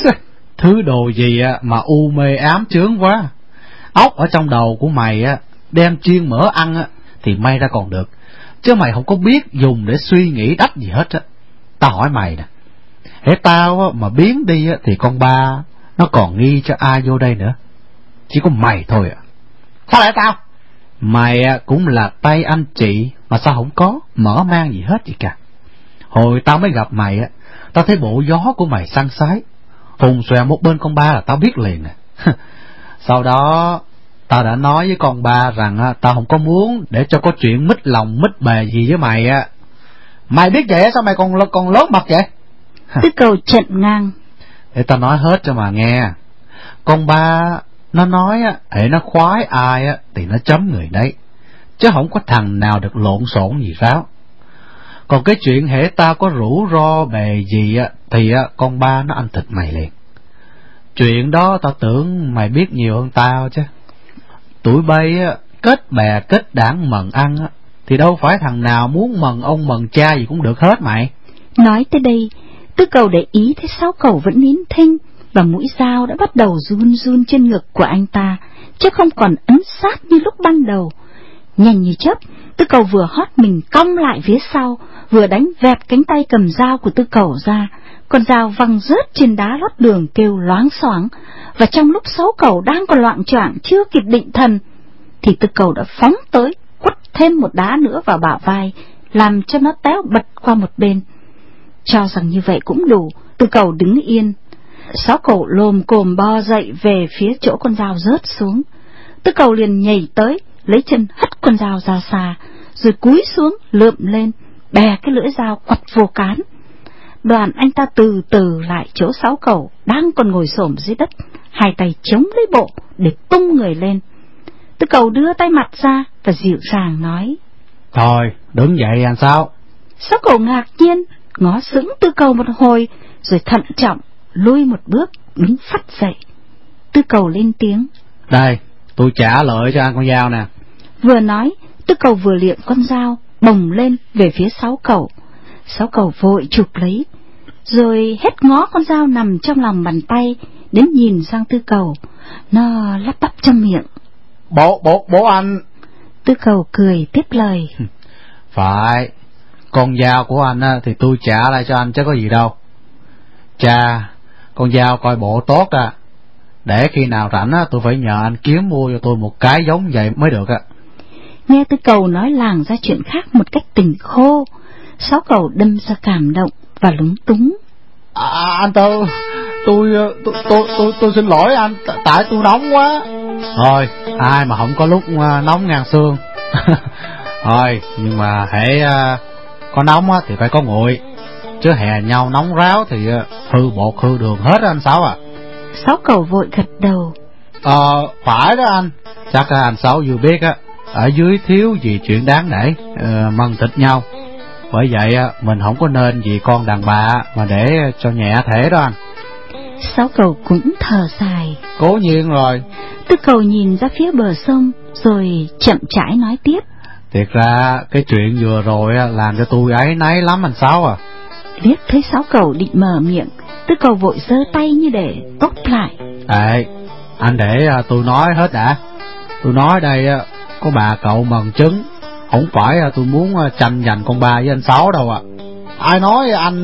Thứ đồ gì á mà u mê ám chướng quá. Óc ở trong đầu của mày á, đem chiên mỡ ăn á thì may ra còn được, chứ mày không có biết dùng để suy nghĩ đách gì hết á. Tao hỏi mày nè, hễ tao á mà biến đi á thì con ba nó còn nghi cho ai vô đây nữa? Chỉ có mày thôi à. Sao lại tao? Mày á cũng là tay anh chị mà sao không có mở mang gì hết vậy cả. Hồi tao mới gặp mày á, tao thấy bộ gió của mày săn sái, phùng xòe một bên con ba là tao biết liền nè. Sau đó tao đã nói với con ba rằng á, tao không có muốn để cho có chuyện mít lòng mít bề gì với mày á. Mày biết vậy sao mày còn còn lố mặt vậy? Tư Cầu trận ngang: Để tao nói hết cho mà nghe. Con ba nó nói á, hễ nó khoái ai á thì nó chấm người đấy, chứ không có thằng nào được lộn xộn gì ráo. Còn cái chuyện hễ tao có rủi ro bề gì á thì á, con ba nó ăn thịt mày liền. Chuyện đó tao tưởng mày biết nhiều hơn tao chứ. Tụi bay á, kết bè kết đảng mần ăn á, thì đâu phải thằng nào muốn mần ông mần cha gì cũng được hết mày. Nói tới đây, Tư Cầu để ý thấy Sáu Cầu vẫn nín thinh, và mũi dao đã bắt đầu run run trên ngực của anh ta, chứ không còn ấn sát như lúc ban đầu. Nhanh như chớp, Tư Cầu vừa hót mình cong lại phía sau, vừa đánh vẹt cánh tay cầm dao của Tư Cầu ra. Con dao văng rớt trên đá lót đường kêu loáng xoáng, và trong lúc Sáu Cầu đang còn loạng choạng chưa kịp định thần, thì Tư Cầu đã phóng tới quất thêm một đá nữa vào bả vai, làm cho nó téo bật qua một bên. Cho rằng như vậy cũng đủ, Tư Cầu đứng yên. Sáu Cầu lồm cồm bò dậy về phía chỗ con dao rớt xuống. Tư Cầu liền nhảy tới, lấy chân hất con dao ra xa, rồi cúi xuống lượm lên, bè cái lưỡi dao quặt vô cán. Đoàn anh ta từ từ lại chỗ Sáu Cầu đang còn ngồi xổm dưới đất, hai tay chống lấy bộ để tung người lên. Tư Cầu đưa tay mặt ra và dịu dàng nói: Thôi, đứng dậy anh Sáu. Sáu Cầu ngạc nhiên, ngó sững Tư Cầu một hồi, rồi thận trọng lui một bước, đứng phắt dậy. Tư Cầu lên tiếng: Đây, tôi trả lợi cho anh con dao nè. Vừa nói, Tư Cầu vừa liệng con dao bồng lên về phía Sáu Cầu. Sáu Cầu vội chụp lấy, rồi hết ngó con dao nằm trong lòng bàn tay, đến nhìn sang Tư Cầu. Nó lắp bắp trong miệng: Bố, bố, bố anh. Tư Cầu cười tiếp lời: Phải, con dao của anh á, thì tôi trả lại cho anh chứ có gì đâu. Chà, con dao coi bộ tốt à. Để khi nào rảnh á, tôi phải nhờ anh kiếm mua cho tôi một cái giống vậy mới được á. Nghe Tư Cầu nói làng ra chuyện khác một cách tình khô, Sáu Cầu đâm ra cảm động và lúng túng. À, anh Tư, tôi tôi tôi tôi tôi xin lỗi anh, tại tôi nóng quá. Thôi, ai mà không có lúc nóng ngang xương. Thôi, nhưng mà hễ có nóng á thì phải có nguội, chứ hè nhau nóng ráo thì hư bột hư đường hết anh Sáu à. Sáu Cầu vội gật đầu: Ờ, phải đó anh. Chắc anh Sáu vừa biết á, ở dưới thiếu gì chuyện đáng để uh, mần thịt nhau. Bởi vậy mình không có nên vì con đàn bà mà để cho nhẹ thể đó anh. Sáu Cầu cũng thở dài: Cố nhiên rồi. Tư Cầu nhìn ra phía bờ sông, rồi chậm rãi nói tiếp: Thiệt ra cái chuyện vừa rồi làm cho tôi áy náy lắm anh Sáu à. Liếc thấy Sáu Cầu định mở miệng, Tư Cầu vội giơ tay như để ốc lại: Ê, anh để tôi nói hết đã. Tôi nói đây có bà cậu mần trứng, không phải tôi muốn tranh giành con ba với anh Sáu đâu à. Ai nói anh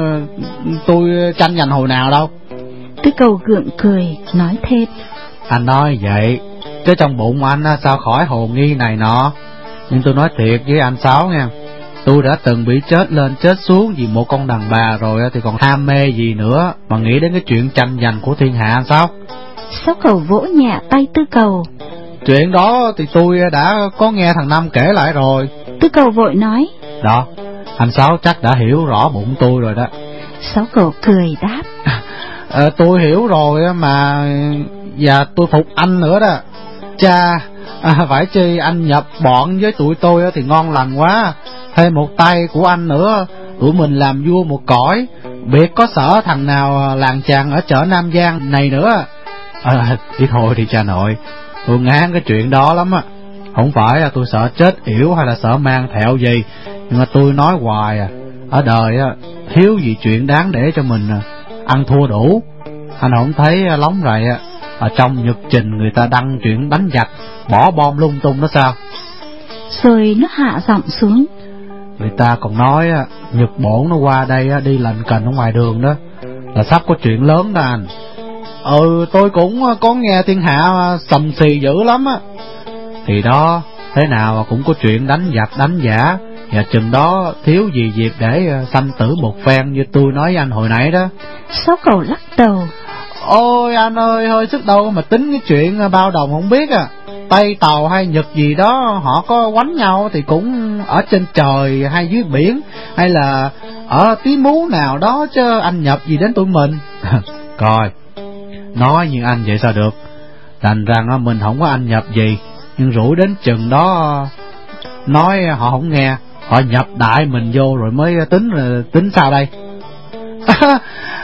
tôi tranh giành hồi nào đâu. Tư Cầu gượng cười nói thêm: Anh nói vậy chứ trong bụng anh sao khỏi hồ nghi này nọ. Nhưng tôi nói thiệt với anh Sáu nha, tôi đã từng bị chết lên chết xuống vì một con đàn bà rồi thì còn ham mê gì nữa mà nghĩ đến cái chuyện tranh giành của thiên hạ anh Sáu. Sáu Cầu vỗ nhẹ tay Tư Cầu: Chuyện đó thì tôi đã có nghe thằng Năm kể lại rồi. Tư Cầu vội nói: Đó, anh Sáu chắc đã hiểu rõ bụng tôi rồi đó. Sáu Cầu cười đáp: à, Tôi hiểu rồi mà, và tôi phục anh nữa đó. Cha, à, phải chi anh nhập bọn với tụi tôi thì ngon lành quá. Thêm một tay của anh nữa, tụi mình làm vua một cõi, biệt có sợ thằng nào làng chàng ở chợ Nam Giang này nữa. À, đi thôi đi cha nội, tôi ngán cái chuyện đó lắm á. Không phải là tôi sợ chết yểu hay là sợ mang thẹo gì, nhưng mà tôi nói hoài à, ở đời á thiếu gì chuyện đáng để cho mình ăn thua đủ. Anh không thấy lóng rày á, ở trong nhật trình người ta đăng chuyện đánh giặc bỏ bom lung tung đó sao? Rồi nó hạ giọng xuống: Người ta còn nói á, Nhật Bổn nó qua đây á, đi lành cành ở ngoài đường đó, là sắp có chuyện lớn đó anh. Ừ, tôi cũng có nghe thiên hạ sầm xì dữ lắm á. Thì đó, thế nào cũng có chuyện đánh giặc đánh giả, và chừng đó thiếu gì việc để sanh tử một phen như tôi nói với anh hồi nãy đó. Sáu Cầu lắc đầu: Ôi anh ơi, hơi sức đâu mà tính cái chuyện bao đồng không biết à. Tây Tàu hay Nhật gì đó họ có quánh nhau thì cũng ở trên trời hay dưới biển, hay là ở tí mú nào đó, chứ anh nhập gì đến tụi mình. Coi, nói như anh vậy sao được. Đành rằng mình không có anh nhập gì, nhưng rủi đến chừng đó nói họ không nghe, họ nhập đại mình vô rồi mới tính tính sao đây.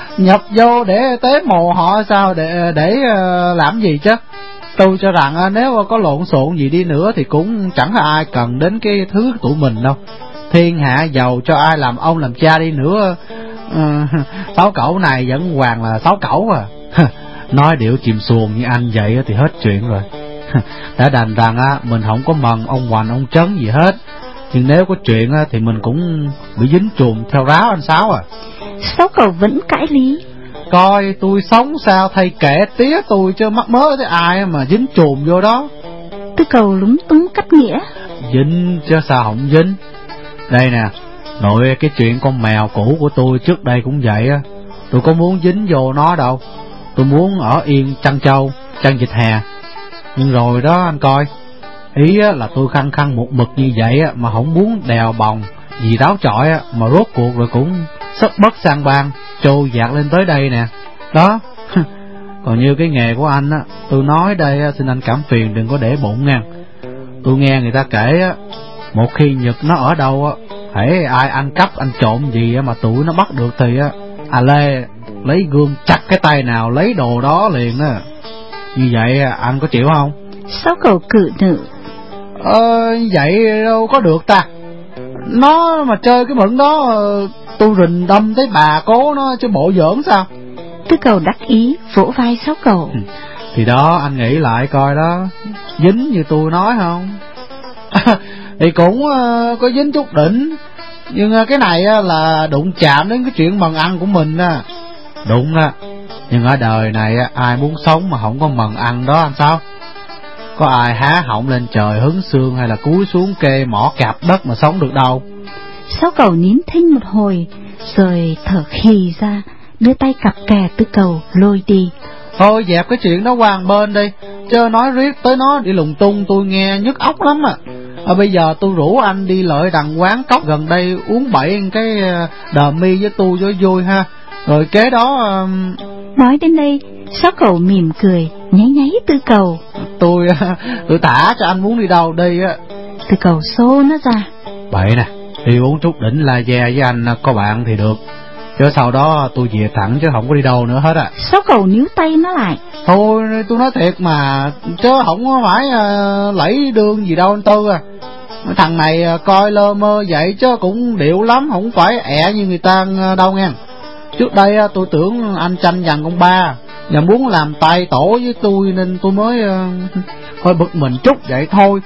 nhập vô để tế mồ họ sao, để để uh, làm gì chứ. Tôi cho rằng uh, nếu có lộn xộn gì đi nữa thì cũng chẳng có ai cần đến cái thứ tụi mình đâu. Thiên hạ giàu cho ai làm ông làm cha đi nữa, uh, sáu cẩu này vẫn hoàng là sáu cẩu à. Nói điệu chìm xuồng như anh vậy thì hết chuyện rồi. Đã đành rằng á mình không có mần ông Hoành ông Trấn gì hết, nhưng nếu có chuyện á thì mình cũng bị dính chùm theo ráo anh Sáu à. Sáu cẩu vẫn cãi lý. Coi tôi sống sao thầy kể tía tôi chứ mắc mớ tới ai mà dính chùm vô đó. Tư Cầu lúng túng cắt nghĩa. Dính chứ sao không dính. Đây nè, nội cái chuyện con mèo cũ của tôi trước đây cũng vậy á. Tôi có muốn dính vô nó đâu, tôi muốn ở yên chăn trâu, chăn vịt hè. Nhưng rồi đó anh coi, ý á, là tôi khăng khăng một mực như vậy á, mà không muốn đèo bòng gì ráo trọi á, mà rốt cuộc rồi cũng sắp bất sang bang, trôi dạt lên tới đây nè. Đó. Còn như cái nghề của anh á, tôi nói đây á, xin anh cảm phiền đừng có để bụng nha. Tôi nghe người ta kể á, một khi Nhật nó ở đâu á, hễ ai ăn cắp ăn trộm gì á, mà tụi nó bắt được thì á, à lê lấy gươm chặt cái tay nào lấy đồ đó liền á. Như vậy anh có chịu không? Sáu cẩu cự nữ. Ờ vậy đâu có được ta. Nó mà chơi cái mượn đó, tôi rình đâm tới bà cố nó chứ bộ giỡn sao. Tư Cầu đắc ý vỗ vai sáu cẩu. Thì đó anh nghĩ lại coi đó, dính như tôi nói không? Thì cũng uh, có dính chút đỉnh, nhưng uh, cái này uh, là đụng chạm đến cái chuyện mần ăn của mình á. Đúng á, nhưng ở đời này uh, ai muốn sống mà không có mần ăn đó anh Sao? Có ai há họng lên trời hứng xương hay là cúi xuống kê mỏ cạp đất mà sống được đâu. Sáu cẩu nín thinh một hồi rồi thở khì ra, đưa tay cặp kè Tư Cầu lôi đi. Thôi dẹp cái chuyện đó qua một bên đi, chứ nói riết tới nó đi lùng tung tôi nghe nhức óc lắm à. À bây giờ tôi rủ anh đi lợi đằng quán cốc gần đây uống bậy cái đờ mi với tôi cho vui ha. Rồi kế đó um... Nói đến đây sáu cẩu mỉm cười nháy nháy Tư Cầu. Tôi tôi thả cho anh muốn đi đâu đi á. Tư Cầu xô nó ra. Bậy nè, đi uống chút đỉnh la ve với anh có bạn thì được, chứ sau đó tôi về thẳng chứ không có đi đâu nữa hết à. Sáu cẩu níu tay nó lại. Thôi tôi nói thiệt mà, chứ không có phải uh, lẫy đương gì đâu anh Tư à. Thằng này uh, coi lơ mơ vậy chứ cũng điệu lắm, không phải ẹ như người ta uh, đâu nghe. Trước đây uh, tôi tưởng anh tranh giành con ba và muốn làm tay tổ với tôi nên tôi mới uh, hơi bực mình chút vậy thôi.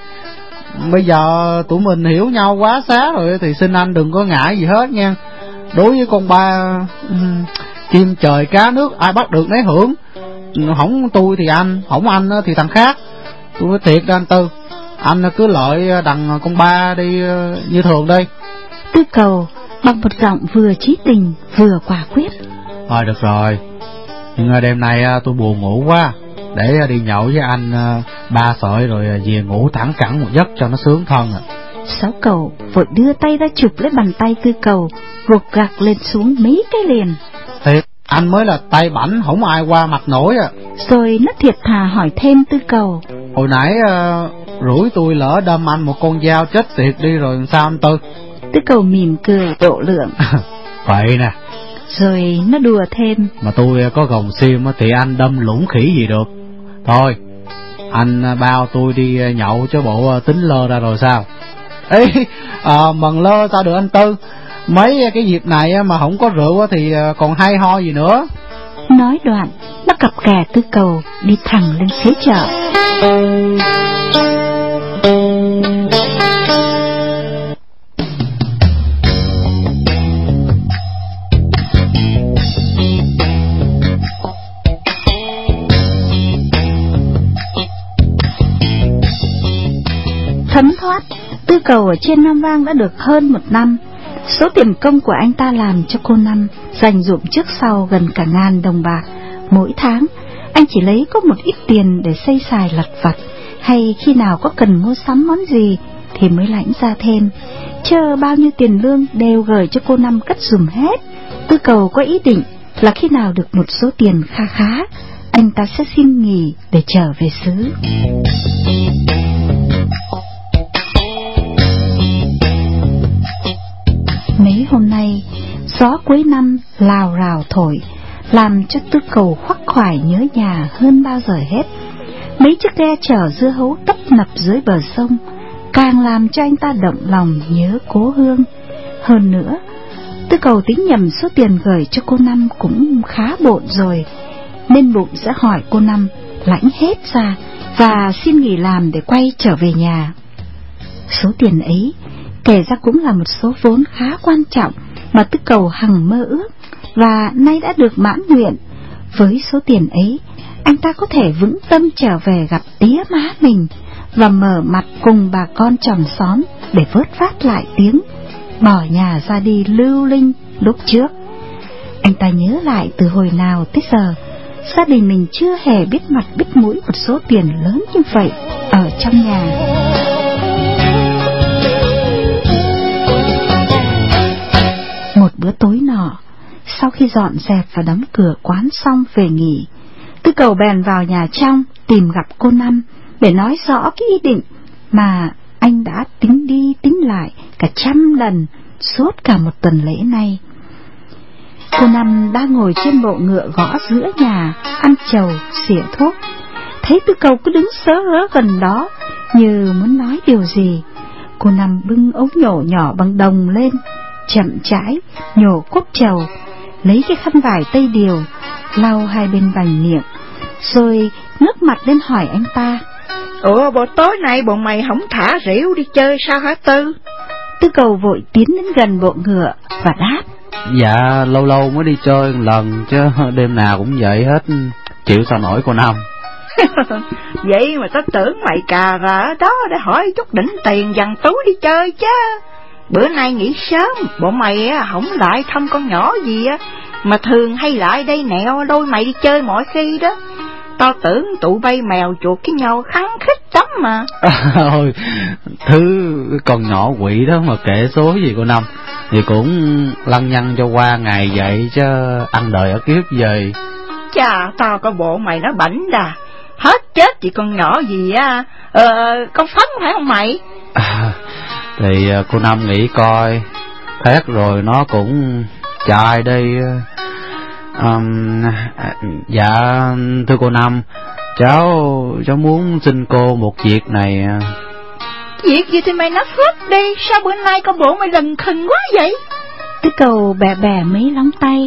Bây giờ tụi mình hiểu nhau quá xá rồi thì xin anh đừng có ngại gì hết nha. Đối với con ba um, chim trời cá nước ai bắt được nấy hưởng. Không tôi thì anh, không anh thì thằng khác. Tôi nói thiệt đó anh Tư, anh cứ lợi đằng con ba đi như thường đi. Tư Cầu bằng một giọng vừa chí tình vừa quả quyết. Thôi được rồi, nhưng đêm nay tôi buồn ngủ quá, để đi nhậu với anh ba sợi rồi về ngủ thẳng cẳng một giấc cho nó sướng thân à. Sáu Cầu vội đưa tay ra chụp lấy bàn tay Tư Cầu, gục gặc lên xuống mấy cái liền. Thiệt, anh mới là tay bảnh, không ai qua mặt nổi à. Rồi nó thiệt thà hỏi thêm Tư Cầu. Hồi nãy uh, rủi tôi lỡ đâm anh một con dao chết tiệt đi rồi sao anh Tư? Tư Cầu mỉm cười độ lượng. Vậy nè. Rồi nó đùa thêm. Mà tôi có gồng xiêm thì anh đâm lũng khỉ gì được. Thôi, anh bao tôi đi nhậu chứ bộ tính lơ ra rồi sao? Ê, à, mần lơ sao được anh Tư? Mấy cái dịp này mà không có rượu thì còn hay ho gì nữa. Nói đoạn, nó cặp kè Tư Cầu đi thẳng lên xế chợ. Thấm thoát, Tư Cầu ở trên Nam Vang đã được hơn một năm. Số tiền công của anh ta làm cho cô Năm dành dụm trước sau gần cả ngàn đồng bạc. Mỗi tháng anh chỉ lấy có một ít tiền để xây xài lặt vặt, hay khi nào có cần mua sắm món gì thì mới lãnh ra thêm. Chờ bao nhiêu tiền lương đều gửi cho cô Năm cất dùm hết. Tư Cầu có ý định là khi nào được một số tiền kha khá, anh ta sẽ xin nghỉ để trở về xứ. Mấy hôm nay gió cuối năm lào rào thổi, làm cho Tư Cầu khoắc khoải nhớ nhà hơn bao giờ hết. Mấy chiếc ghe chở dưa hấu tấp nập dưới bờ sông càng làm cho anh ta động lòng nhớ cố hương. Hơn nữa, Tư Cầu tính nhầm số tiền gửi cho cô Năm cũng khá bộn rồi, nên bụng sẽ hỏi cô Năm lãnh hết ra và xin nghỉ làm để quay trở về nhà. Số tiền ấy kể ra cũng là một số vốn khá quan trọng mà Tư Cầu hằng mơ ước, và nay đã được mãn nguyện. Với số tiền ấy, anh ta có thể vững tâm trở về gặp tía má mình và mở mặt cùng bà con chòm xóm để vớt vát lại tiếng bỏ nhà ra đi lưu linh lúc trước. Anh ta nhớ lại từ hồi nào tới giờ gia đình mình chưa hề biết mặt biết mũi một số tiền lớn như vậy ở trong nhà. Một bữa tối nọ, sau khi dọn dẹp và đóng cửa quán xong về nghỉ, Tư Cầu bèn vào nhà trong tìm gặp cô Năm để nói rõ cái ý định mà anh đã tính đi tính lại cả trăm lần suốt cả một tuần lễ nay. Cô Năm đang ngồi trên bộ ngựa gõ giữa nhà, ăn trầu, xỉa thuốc. Thấy Tư Cầu cứ đứng sớ rớ gần đó như muốn nói điều gì, cô Năm bưng ống nhổ nhỏ bằng đồng lên, chậm rãi nhổ cốc trầu, lấy cái khăn vải tây điều lau hai bên vành miệng, rồi ngước mặt lên hỏi anh ta: Ủa, bộ tối nay bọn mày không thả rỉu đi chơi sao hả Tư? Tư Cầu vội tiến đến gần bộ ngựa và đáp: Dạ, lâu lâu mới đi chơi một lần chứ đêm nào cũng vậy hết, chịu sao nổi cô Năm. Vậy mà tao tưởng mày cà ra ở đó để hỏi chút đỉnh tiền dằn túi đi chơi chứ. Bữa nay nghỉ sớm, bọn mày không lại thăm con nhỏ gì á, mà thường hay lại đây nẹo đôi mày đi chơi mọi khi đó. Tao tưởng tụi bay mèo chuột cái nhau khăng khít lắm mà. Ôi, thứ con nhỏ quỷ đó mà kể số gì cô Năm, thì cũng lăng nhăng cho qua ngày vậy chứ ăn đời ở kiếp gì. Chà, tao có bộ mày nó bảnh đà, hết chết chị con nhỏ gì á, ờ, con Phấn phải không mày? À, thì cô Năm nghĩ coi, thét rồi nó cũng chạy đi. Um, dạ thưa cô Năm, cháu cháu muốn xin cô một việc này. Việc gì thì mày nói phớt đi, sao bữa nay con bộ mày lần khừng quá vậy? Tư Cầu bè bè mấy lóng tay.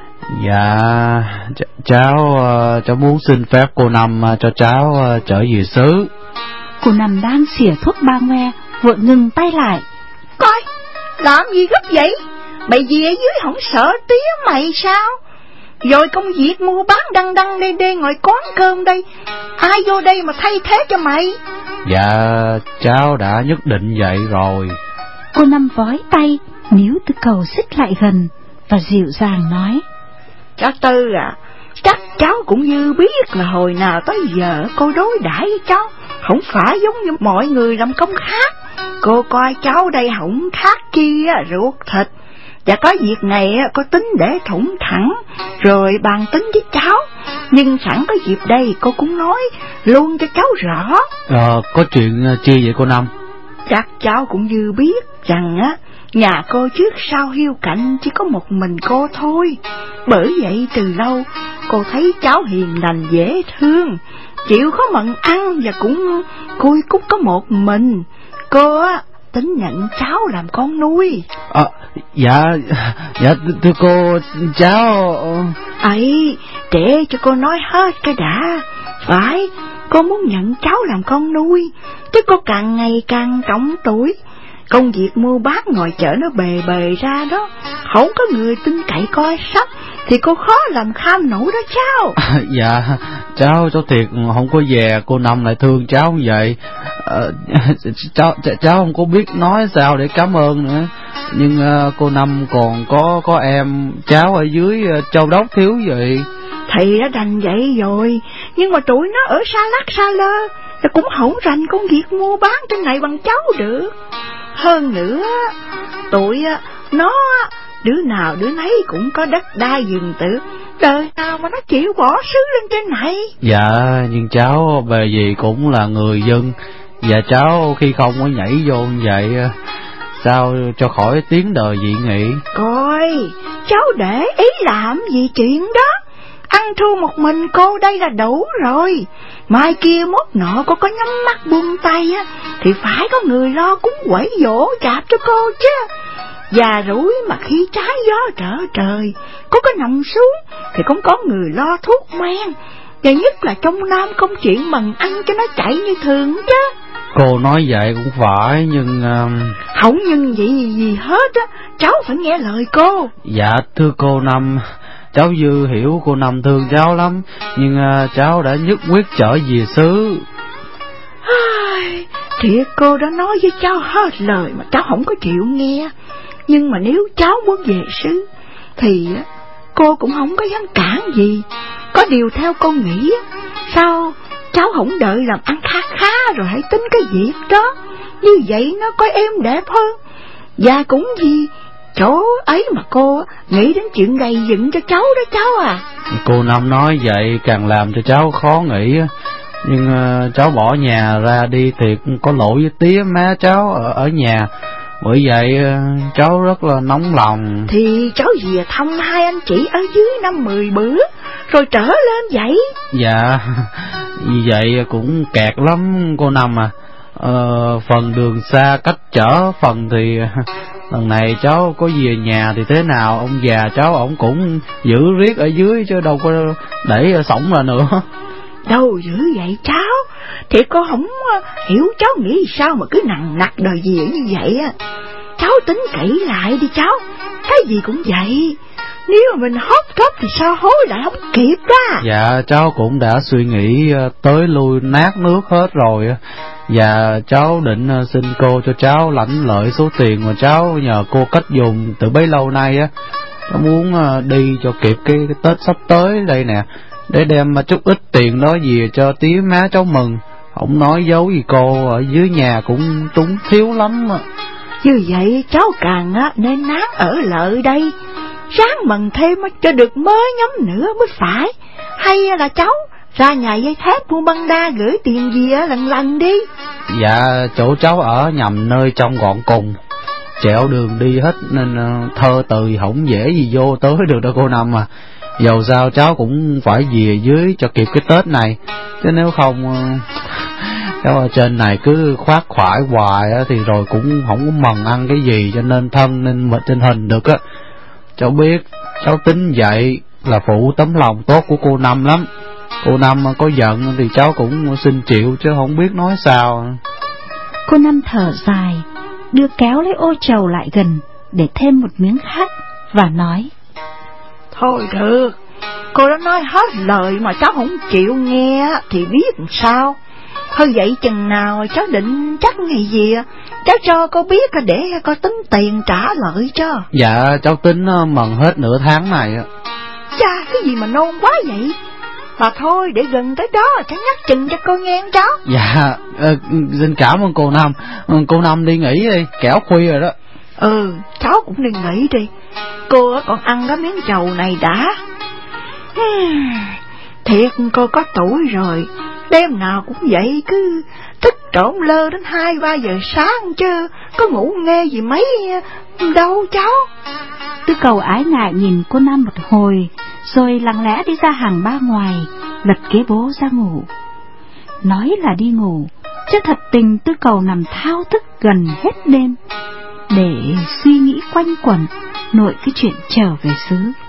Dạ ch cháu cháu muốn xin phép cô Năm cho cháu trở về xứ. Cô Năm đang xỉa thuốc ba ngoe vội ngừng tay lại. Coi, làm gì gấp vậy? Mày về dưới không sợ tía mày sao? Rồi công việc mua bán đăng đăng đê đê ngồi quán cơm đây, ai vô đây mà thay thế cho mày? Dạ cháu đã nhất định vậy rồi. Cô Năm vói tay níu Tư Cầu xích lại gần và dịu dàng nói: Cháu Tư à, chắc cháu cũng như biết là hồi nào tới giờ cô đối đãi với cháu không phải giống như mọi người làm công khác. Cô coi cháu đây không khác chi ruột thịt, và có việc này có tính để thủng thẳng rồi bàn tính với cháu. Nhưng sẵn có dịp đây cô cũng nói luôn cho cháu rõ. Ờ, có chuyện chi vậy cô Năm? Chắc cháu cũng như biết rằng á, nhà cô trước sau hiu cạnh chỉ có một mình cô thôi. Bởi vậy từ lâu cô thấy cháu hiền lành dễ thương, chịu khó mận ăn và cũng cui cút có một mình. Cô á tính nhận cháu làm con nuôi. À, dạ dạ thưa cô, cháu ấy để cho cô nói hết cái đã. Phải, cô muốn nhận cháu làm con nuôi, chứ cô càng ngày càng trọng tuổi, công việc mua bán ngoài chợ nó bề bề ra đó, không có người tin cậy coi sóc thì cô khó làm kham nổi đó cháu. À, dạ cháu cháu thiệt không có về cô Năm lại thương cháu như vậy. À, cháu cháu không có biết nói sao để cảm ơn nữa. Nhưng uh, cô Năm còn có có em cháu ở dưới uh, Châu Đốc thiếu vậy. Thì đã đành vậy rồi, nhưng mà tụi nó ở xa lắc xa lơ, thì cũng không rành công việc mua bán trên này bằng cháu được. Hơn nữa, tụi nó đứa nào đứa nấy cũng có đất đai vườn tược, đời nào mà nó chịu bỏ xứ lên trên này. Dạ, nhưng cháu bề gì cũng là người dân, và cháu khi không có nhảy vô như vậy sao cho khỏi tiếng đời dị nghị. Coi, cháu để ý làm gì chuyện đó, ăn thua một mình cô đây là đủ rồi. Mai kia mốt nọ cô có nhắm mắt buông tay á thì phải có người lo cúng quẩy dỗ chạp cho cô chứ. Già rủi mà khi trái gió trở trời, cô có nằm xuống thì cũng có người lo thuốc men, và nhất là trong Nam công chuyện mần ăn cho nó chạy như thường chứ. Cô nói vậy cũng phải, nhưng... Uh... Không nhưng gì gì hết á, cháu phải nghe lời cô. Dạ thưa cô Năm, cháu Dư hiểu cô Năm thương cháu lắm, nhưng uh, cháu đã nhất quyết trở về xứ. Ai, thiệt cô đã nói với cháu hết lời mà cháu không có chịu nghe. Nhưng mà nếu cháu muốn về xứ thì cô cũng không có dám cản gì. Có điều theo cô nghĩ, sao cháu không đợi làm ăn khá khá rồi hãy tính cái việc đó. Như vậy nó có êm đẹp hơn. Và cũng gì chỗ ấy mà cô nghĩ đến chuyện gầy dựng cho cháu đó cháu à. Cô Năm nói vậy càng làm cho cháu khó nghĩ. Nhưng uh, cháu bỏ nhà ra đi thiệt có lỗi với tía má cháu ở, ở nhà. Bởi vậy uh, cháu rất là nóng lòng. Thì cháu về thăm hai anh chị ở dưới năm mười bữa rồi trở lên vậy. Dạ, vì vậy cũng kẹt lắm cô Năm à. Ờ, phần đường xa cách trở, phần thì lần này cháu có về nhà thì thế nào ông già cháu ổng cũng giữ riết ở dưới chứ đâu có để sõng ra nữa. Đâu dữ vậy cháu, thì cô không hiểu cháu nghĩ sao mà cứ nặng nặc đòi về như vậy á. Cháu tính kỹ lại đi cháu, cái gì cũng vậy, nếu mà mình hót thóp thì sao hối lại không kịp đó. Dạ cháu cũng đã suy nghĩ tới lui nát nước hết rồi. Và cháu định xin cô cho cháu lãnh lợi số tiền mà cháu nhờ cô cách dùng từ bấy lâu nay á. Cháu muốn đi cho kịp cái, cái Tết sắp tới đây nè, để đem chút ít tiền đó về cho tía má cháu mừng. Không nói dấu gì cô, ở dưới nhà cũng túng thiếu lắm. Như vậy cháu càng á nên nán ở lợi đây, ráng mần thêm cho được mới nhắm nữa mới phải. Hay là cháu ra nhà dây thép mua băng đa gửi tiền gì á lần lần đi. Dạ chỗ cháu ở nhầm nơi trong gọn cùng, trẹo đường đi hết nên thơ từ không dễ gì vô tới được đâu cô Năm à. Dầu sao cháu cũng phải về dưới cho kịp cái Tết này, chứ nếu không cháu ở trên này cứ khoác khoải hoài á thì rồi cũng không có mần ăn cái gì, cho nên thân nên mà trên hình được á. Cháu biết cháu tính vậy là phụ tấm lòng tốt của cô Năm lắm. Cô Năm có giận thì cháu cũng xin chịu chứ không biết nói sao. Cô Năm thở dài, đưa kéo lấy ô trầu lại gần để thêm một miếng khác và nói: Thôi được, cô đã nói hết lời mà cháu không chịu nghe thì biết làm sao. Thôi vậy chừng nào cháu định chắc ngày gì cháu cho cô biết để cô tính tiền trả lợi cho. Dạ cháu tính mần hết nửa tháng này. Chà, cái gì mà nôn quá vậy. Mà thôi để gần tới đó cháu nhắc chừng cho cô nghe cháu. Dạ ờ, xin cảm ơn cô Năm. Cô Năm đi nghỉ đi, kẻo khuya rồi đó. Ừ, cháu cũng đi nghỉ đi. Cô còn ăn cái miếng trầu này đã. Thiệt cô có tuổi rồi, đêm nào cũng vậy, cứ thức trộm lơ đến hai ba giờ sáng chứ có ngủ nghe gì mấy đâu cháu. Tư Cầu ái ngại nhìn cô Năm một hồi, rồi lặng lẽ đi ra hàng ba ngoài, lật ghế bố ra ngủ. Nói là đi ngủ, chứ thật tình Tư Cầu nằm thao thức gần hết đêm để suy nghĩ quanh quẩn nội cái chuyện trở về xứ.